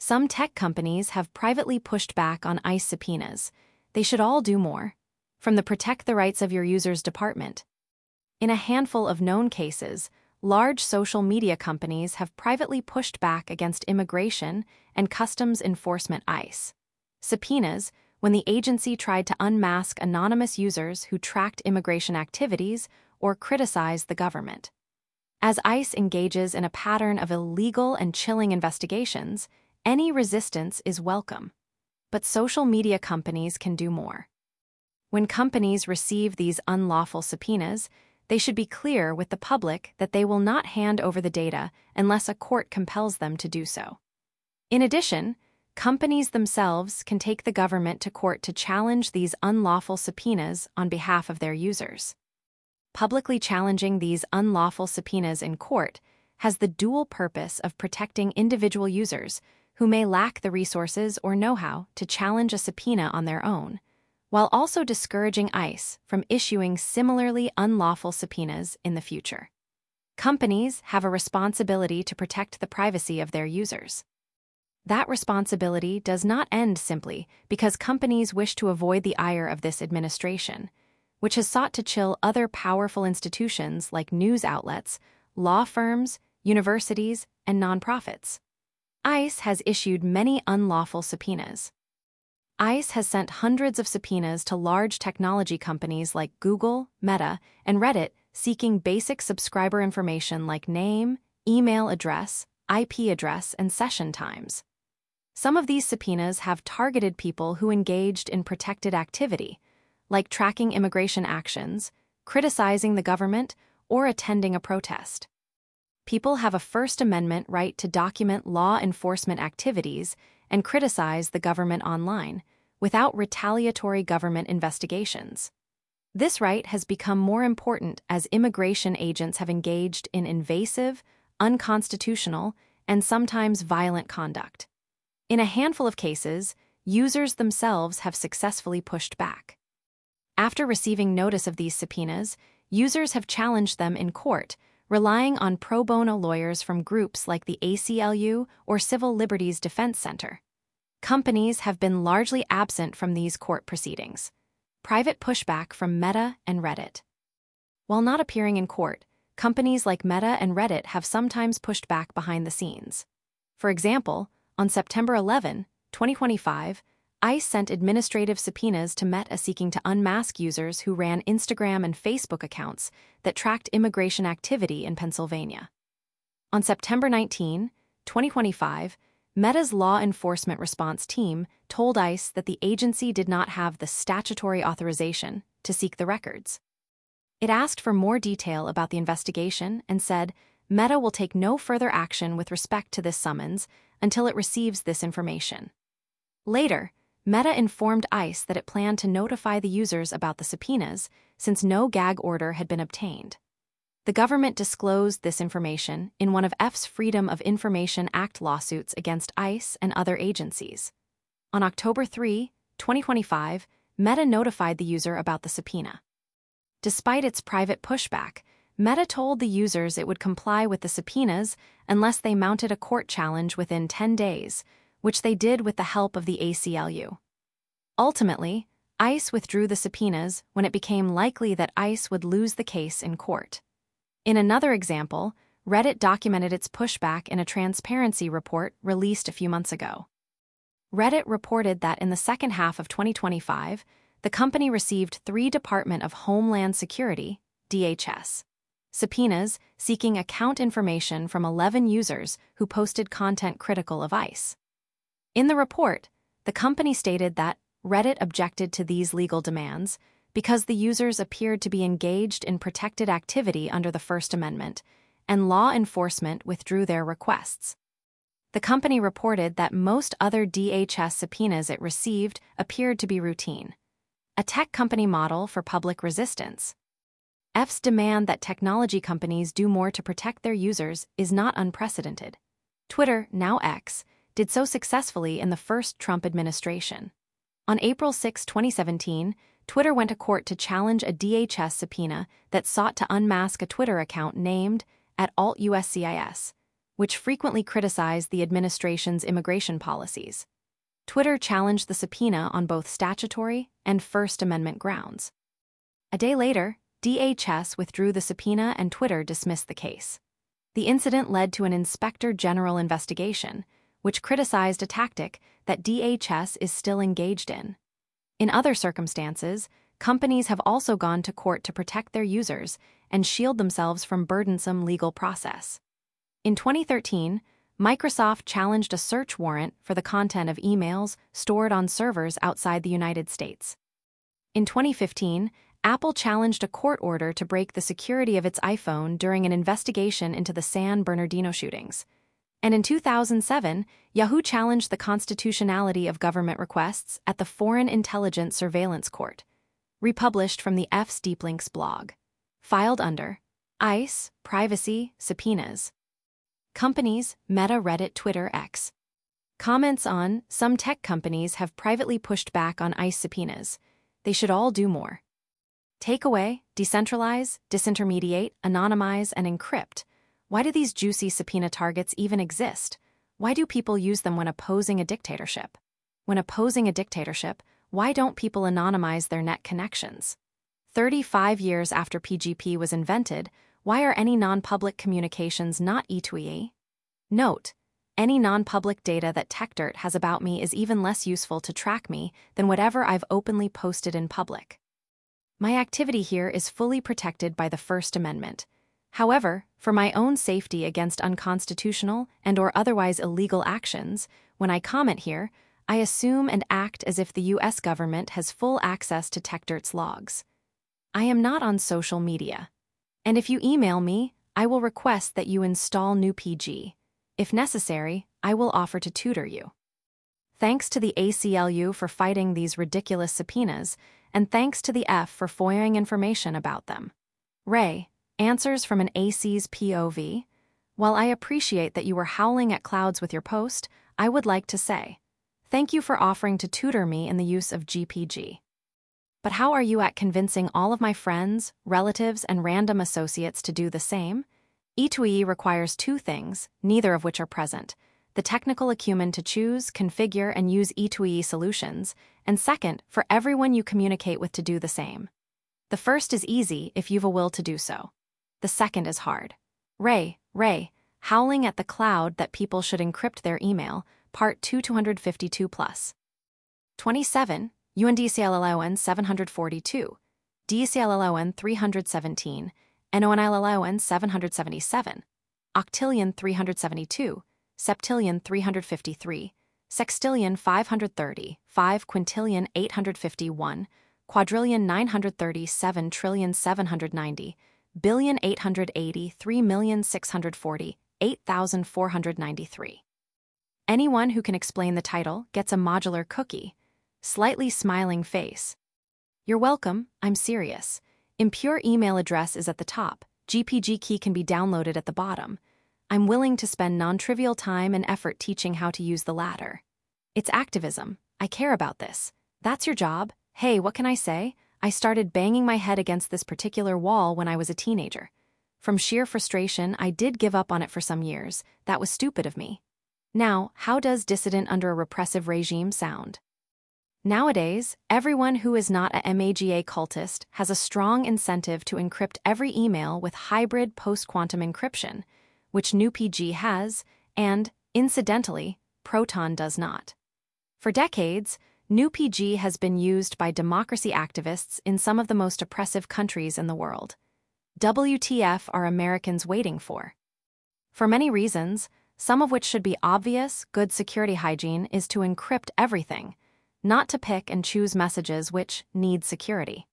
Some tech companies have privately pushed back on ICE subpoenas. They should all do more. From the Protect the Rights of Your Users department. In a handful of known cases, large social media companies have privately pushed back against immigration and customs enforcement ICE subpoenas when the agency tried to unmask anonymous users who tracked immigration activities or criticized the government. As ICE engages in a pattern of illegal and chilling investigations, any resistance is welcome. But social media companies can do more. When companies receive these unlawful subpoenas, they should be clear with the public that they will not hand over the data unless a court compels them to do so. In addition, companies themselves can take the government to court to challenge these unlawful subpoenas on behalf of their users. Publicly challenging these unlawful subpoenas in court has the dual purpose of protecting individual users who may lack the resources or know-how to challenge a subpoena on their own, while also discouraging ICE from issuing similarly unlawful subpoenas in the future. Companies have a responsibility to protect the privacy of their users. That responsibility does not end simply because companies wish to avoid the ire of this administration, which has sought to chill other powerful institutions like news outlets, law firms, universities, and nonprofits. ICE has issued many unlawful subpoenas. ICE has sent hundreds of subpoenas to large technology companies like Google, Meta, and Reddit seeking basic subscriber information like name, email address, IP address, and session times. Some of these subpoenas have targeted people who engaged in protected activity, like tracking immigration actions, criticizing the government, or attending a protest. People have a First Amendment right to document law enforcement activities and criticize the government online without retaliatory government investigations. This right has become more important as immigration agents have engaged in invasive, unconstitutional, and sometimes violent conduct. In a handful of cases, users themselves have successfully pushed back. After receiving notice of these subpoenas, users have challenged them in court, relying on pro bono lawyers from groups like the ACLU or Civil Liberties Defense Center. Companies have been largely absent from these court proceedings. Private pushback from Meta and Reddit. While not appearing in court, companies like Meta and Reddit have sometimes pushed back behind the scenes. For example, on September 11, 2025, ICE sent administrative subpoenas to Meta seeking to unmask users who ran Instagram and Facebook accounts that tracked immigration activity in Pennsylvania. On September 19, 2025, Meta's law enforcement response team told ICE that the agency did not have the statutory authorization to seek the records. It asked for more detail about the investigation and said Meta will take no further action with respect to this summons until it receives this information. Later, Meta informed ICE that it planned to notify the users about the subpoenas since no gag order had been obtained. The government disclosed this information in one of F's Freedom of Information Act lawsuits against ICE and other agencies. On October 3, 2025, Meta notified the user about the subpoena. Despite its private pushback, Meta told the users it would comply with the subpoenas unless they mounted a court challenge within 10 days, which they did with the help of the ACLU. Ultimately, ICE withdrew the subpoenas when it became likely that ICE would lose the case in court. In another example, Reddit documented its pushback in a transparency report released a few months ago. Reddit reported that in the second half of 2025, the company received 3 Department of Homeland Security (DHS) subpoenas seeking account information from 11 users who posted content critical of ICE. In the report, the company stated that Reddit objected to these legal demands because the users appeared to be engaged in protected activity under the First Amendment, and law enforcement withdrew their requests. The company reported that most other DHS subpoenas it received appeared to be routine, a tech company model for public resistance. F's demand that technology companies do more to protect their users is not unprecedented. Twitter, now X, did so successfully in the first Trump administration. On April 6, 2017, Twitter went to court to challenge a DHS subpoena that sought to unmask a Twitter account named @AltUSCIS, which frequently criticize the administration's immigration policies. Twitter challenged the subpoena on both statutory and First Amendment grounds. A day later, DHS withdrew the subpoena and Twitter dismissed the case. The incident led to an Inspector General investigation, which criticized a tactic that DHS is still engaged in. In other circumstances, companies have also gone to court to protect their users and shield themselves from burdensome legal process. In 2013, Microsoft challenged a search warrant for the content of emails stored on servers outside the United States. In 2015, Apple challenged a court order to break the security of its iPhone during an investigation into the San Bernardino shootings. And in 2007, Yahoo challenged the constitutionality of government requests at the Foreign Intelligence Surveillance Court, republished from the F's Deep Links blog. Filed under ICE, Privacy, Subpoenas. Companies, Meta, Reddit, Twitter, X. Comments on, some tech companies have privately pushed back on ICE subpoenas. They should all do more. Take away, decentralize, disintermediate, anonymize, and encrypt. Why do these juicy subpoena targets even exist? Why do people use them when opposing a dictatorship? When opposing a dictatorship, why don't people anonymize their net connections? 35 years after PGP was invented, why are any non-public communications not E2E? Note, any non-public data that TechDirt has about me is even less useful to track me than whatever I've openly posted in public. My activity here is fully protected by the First Amendment. However, for my own safety against unconstitutional and/or otherwise illegal actions, when I comment here, I assume and act as if the U.S. government has full access to TechDirt's logs. I am not on social media. And if you email me, I will request that you install GnuPG. If necessary, I will offer to tutor you. Thanks to the ACLU for fighting these ridiculous subpoenas, and thanks to the F for FOIAing information about them. Ray, answers from an AC's POV. While I appreciate that you were howling at clouds with your post, I would like to say, thank you for offering to tutor me in the use of GPG. But how are you at convincing all of my friends, relatives, and random associates to do the same? E2E requires two things, neither of which are present: the technical acumen to choose, configure, and use E2E solutions, and second, for everyone you communicate with to do the same. The first is easy if you've a will to do so. The second is hard. Ray, howling at the cloud that people should encrypt their email, Part 2 252 plus. 27, UNDCLLON 742, DCLLON 317, NONLLON 777, Octillion 372, Septillion 353, Sextillion 530, 5 Quintillion 851, Quadrillion 937 trillion 790, Billion 880 3,640, 8,493. Anyone who can explain the title gets a modular cookie. Slightly smiling face. You're welcome, I'm serious. Impure email address is at the top. GPG key can be downloaded at the bottom. I'm willing to spend non-trivial time and effort teaching how to use the latter. It's activism. I care about this. That's your job. Hey, what can I say? I started banging my head against this particular wall when I was a teenager. From sheer frustration, I did give up on it for some years. That was stupid of me. Now, how does dissident under a repressive regime sound? Nowadays, everyone who is not a MAGA cultist has a strong incentive to encrypt every email with hybrid post-quantum encryption, which GnuPG has, and, incidentally, Proton does not. For decades, GnuPG has been used by democracy activists in some of the most oppressive countries in the world. WTF are Americans waiting for? For many reasons, some of which should be obvious, good security hygiene is to encrypt everything, not to pick and choose messages which need security.